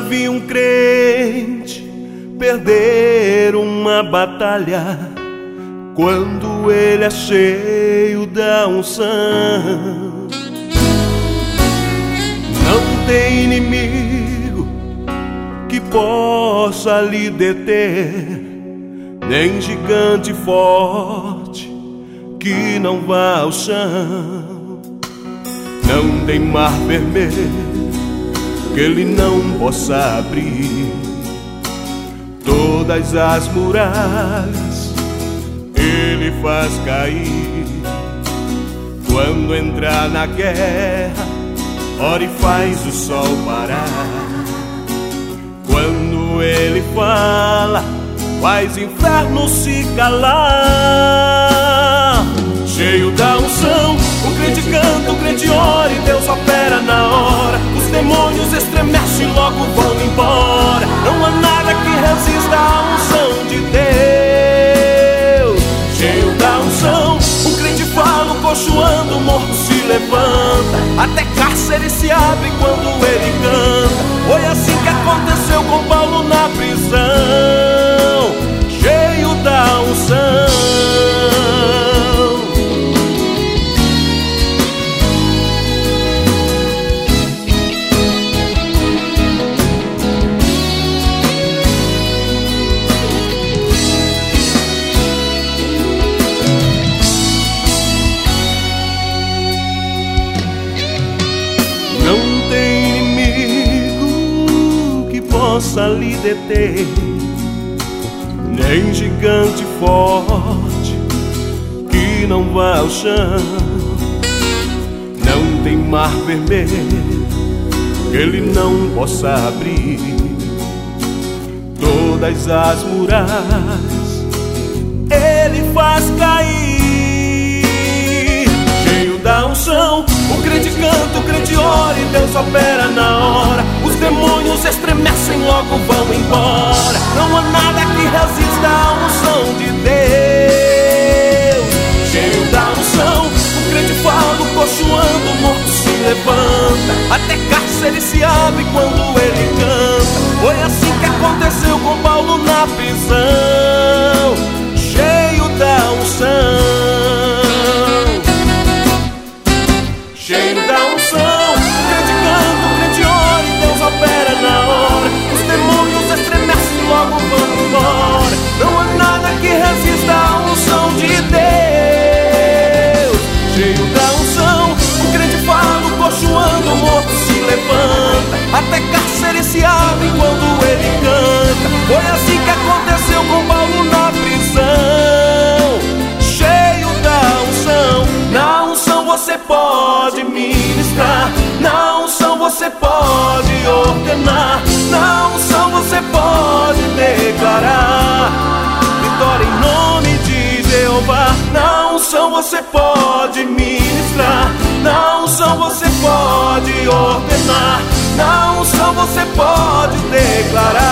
vi um crente perder uma batalha quando ele é cheio da unção. Não tem inimigo que possa lhe deter, nem gigante forte que não vá ao chão. Não tem mar vermelho que ele não possa abrir. Todas as muralhas ele faz cair. Quando entrar na guerra, ora e faz o sol parar. Quando ele fala, faz inferno se calar. Cheio da unção, o crente canta, o crente ora e Deus opera na hora. Os demônios estremecem e logo vão embora. Não há nada que resista à unção de Deus. Cheio da unção, o crente fala, o coxo anda, o morto se levanta. Até cárcere se abre quando ele canta. Foi assim que aconteceu com Paulo na prisão. Cheio da unção. Possa lhe deter, nem gigante forte que não vá ao chão. Não tem mar vermelho que ele não possa abrir. Todas as muralhas ele faz cair. Cheio da unção, o crente canta, o crente ora e Deus opera na hora. Os demônios estremecem, logo vão embora. Não há nada que resista à unção de Deus. Cheio da unção, o crente fala, o coxo anda, o morto se levanta. Até cárcere se abre quando ele canta. Foi assim que aconteceu com Paulo na prisão. Cheio da unção. Cheio da unção, o crente canta, o crente ora e Deus opera na hora. Os demônios estremecem e logo vão embora. Não há nada que resista à unção de Deus. Cheio da unção, o crente fala, o coxo anda, o morto se levanta. Até cárcere se abre quando ele canta. Foi assim que aconteceu com Paulo na prisão. Cheio da unção. Na unção você pode ministrar, na unção você pode ordenar, na unção você pode declarar vitória em nome de Jeová. Na unção você pode ministrar, na unção você pode ordenar, na unção você pode declarar